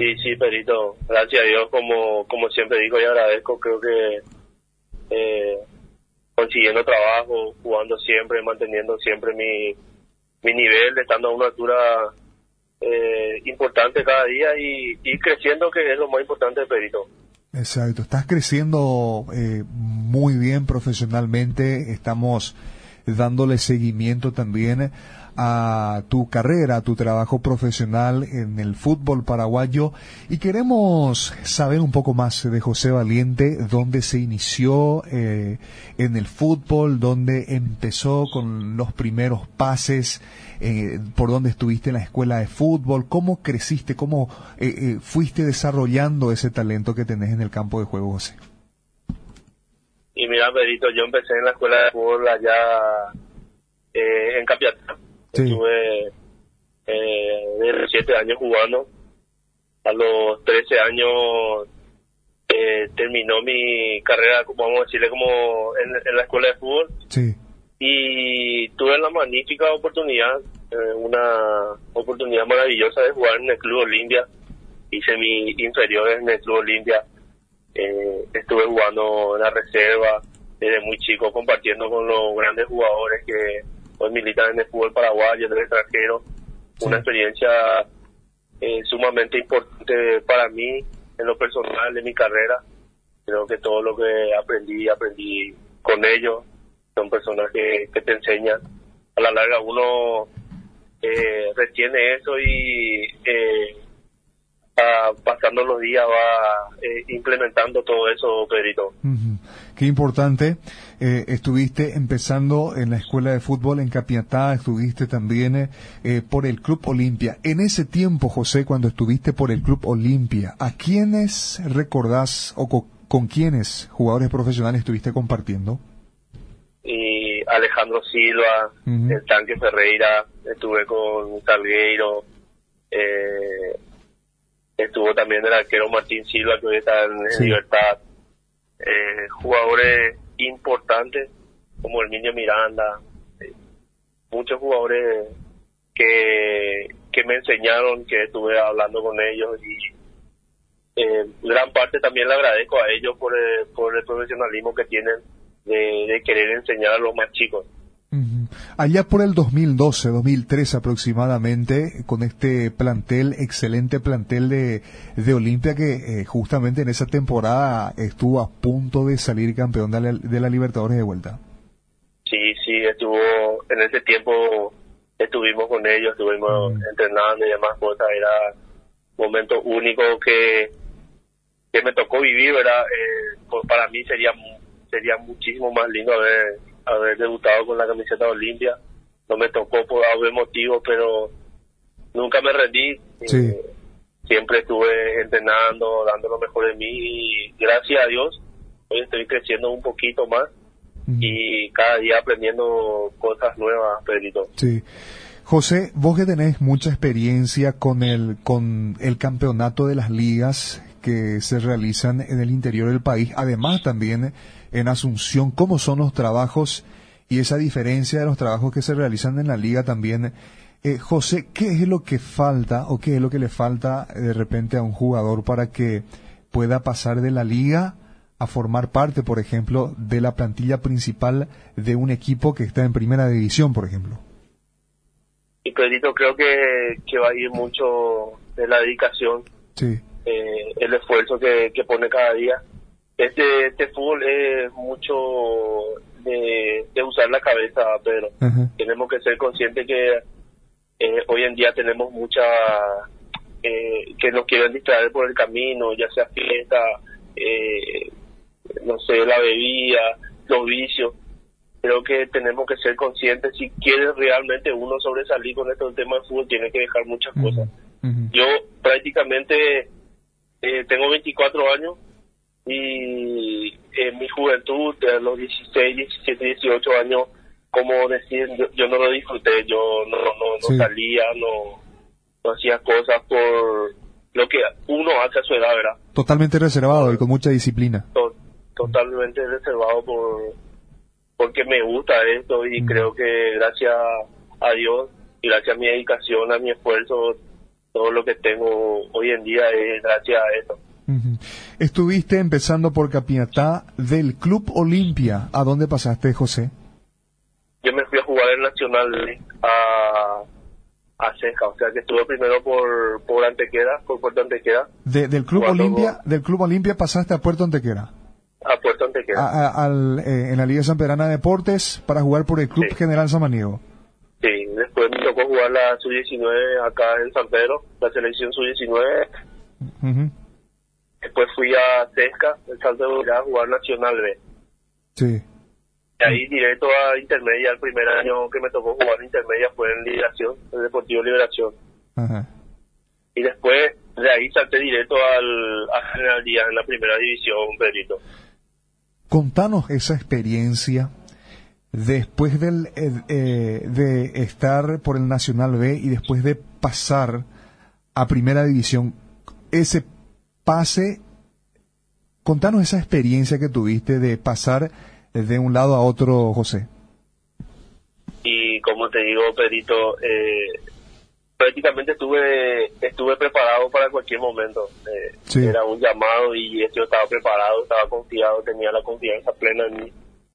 Sí, sí, Perito, gracias a Dios, como siempre digo y agradezco, creo que consiguiendo trabajo, jugando siempre, manteniendo siempre mi nivel, estando a una altura importante cada día y creciendo, que es lo más importante, Perito. Exacto, estás creciendo muy bien profesionalmente, estamos dándole seguimiento también a tu carrera, a tu trabajo profesional en el fútbol paraguayo y queremos saber un poco más de José Valiente, dónde se inició en el fútbol, dónde empezó con los primeros pases, por dónde estuviste en la escuela de fútbol, cómo creciste, cómo fuiste desarrollando ese talento que tenés en el campo de juego, José. Y mira, Pedrito, yo empecé en la escuela de fútbol allá en Capiatá. Sí. Estuve de 7 años jugando. A los 13 años terminó mi carrera, como vamos a decirle, como en la escuela de fútbol. Sí. Y tuve la magnífica oportunidad, una oportunidad maravillosa de jugar en el Club Olimpia. Hice mis inferiores en el Club Olimpia. Estuve jugando en la reserva desde muy chico, compartiendo con los grandes jugadores que hoy militan en el fútbol paraguayo, en el extranjero. Sí. Una experiencia sumamente importante para mí en lo personal de mi carrera. Creo que todo lo que aprendí con ellos. Son personas que te enseñan. A la larga uno retiene eso y pasando los días va implementando todo eso, Pedrito. Uh-huh. Qué importante. Estuviste empezando en la escuela de fútbol en Capiatá, estuviste también por el Club Olimpia. En ese tiempo, José, cuando estuviste por el Club Olimpia, ¿a quiénes recordás o con quiénes jugadores profesionales estuviste compartiendo? Y Alejandro Silva, uh-huh. El Tanque Ferreira, estuve con Salgueiro, estuvo también el arquero Martín Silva, que hoy está en sí. Libertad. Jugadores importantes como Herminio Miranda, muchos jugadores que me enseñaron, que estuve hablando con ellos y gran parte también le agradezco a ellos por el profesionalismo que tienen de querer enseñar a los más chicos. Uh-huh. Allá por el 2012, 2013 aproximadamente, con este plantel, excelente plantel de Olimpia que justamente en esa temporada estuvo a punto de salir campeón de la Libertadores de vuelta. Sí, estuvo, en ese tiempo estuvimos con ellos, estuvimos entrenando y demás cosas, era un momento único que me tocó vivir, ¿verdad? Para mí sería muchísimo más lindo haber debutado con la camiseta de Olimpia. No me tocó por algún motivo, pero nunca me rendí. Sí. Siempre estuve entrenando, dando lo mejor de mí y gracias a Dios hoy estoy creciendo un poquito más y cada día aprendiendo cosas nuevas, Pedrito. Sí. José, vos que tenés mucha experiencia con el campeonato de las ligas que se realizan en el interior del país, además también en Asunción, ¿cómo son los trabajos y esa diferencia de los trabajos que se realizan en la liga también? José, ¿qué es lo que falta o qué es lo que le falta de repente a un jugador para que pueda pasar de la liga a formar parte, por ejemplo, de la plantilla principal de un equipo que está en primera división, por ejemplo? Y Pedrito, creo que va a ir mucho de la dedicación, sí. El esfuerzo que pone cada día. Este fútbol es mucho de usar la cabeza, pero uh-huh. Tenemos que ser conscientes que hoy en día tenemos mucha que nos quieren distraer por el camino, ya sea fiesta, no sé, la bebida, los vicios. Creo que tenemos que ser conscientes, si quiere realmente uno sobresalir con estos temas de fútbol, tiene que dejar muchas uh-huh. cosas. Uh-huh. Yo prácticamente tengo 24 años y en mi juventud, a los 16, 17, 18 años, como decir, yo no lo disfruté, yo no sí. Salía, no hacía cosas por lo que uno hace a su edad, ¿verdad? Totalmente reservado y con mucha disciplina. Totalmente reservado porque me gusta esto y creo que gracias a Dios y gracias a mi dedicación, a mi esfuerzo, todo lo que tengo hoy en día es gracias a eso. Ujú. Estuviste empezando por Capiatá del Club Olimpia. ¿A dónde pasaste, José? Yo me fui a jugar el Nacional a Ceja, o sea que estuve primero por Antequera, por Puerto Antequera. Del Club Olimpia, del Club Olimpia pasaste a Puerto Antequera. A Puerto Antequera. En la Liga Sanpedrana de Deportes para jugar por el Club Sí. General Samaniego. Sí, después me tocó jugar la Sub-19 acá en San Pedro, la selección Sub-19. Ujú. Después fui a Cesca, el Salto de Bolívar, a jugar Nacional B. Sí. De ahí directo a Intermedia, el primer año que me tocó jugar Intermedia fue en Liberación, el Deportivo Liberación. Ajá. Y después de ahí salté directo a General Díaz en la primera división, Pedrito. Contanos esa experiencia después de estar por el Nacional B y después de pasar a Primera División. Ese pase, contanos esa experiencia que tuviste de pasar de un lado a otro, José. Y como te digo, Pedrito, prácticamente estuve preparado para cualquier momento. Sí. Era un llamado y yo estaba preparado, estaba confiado, tenía la confianza plena en mí.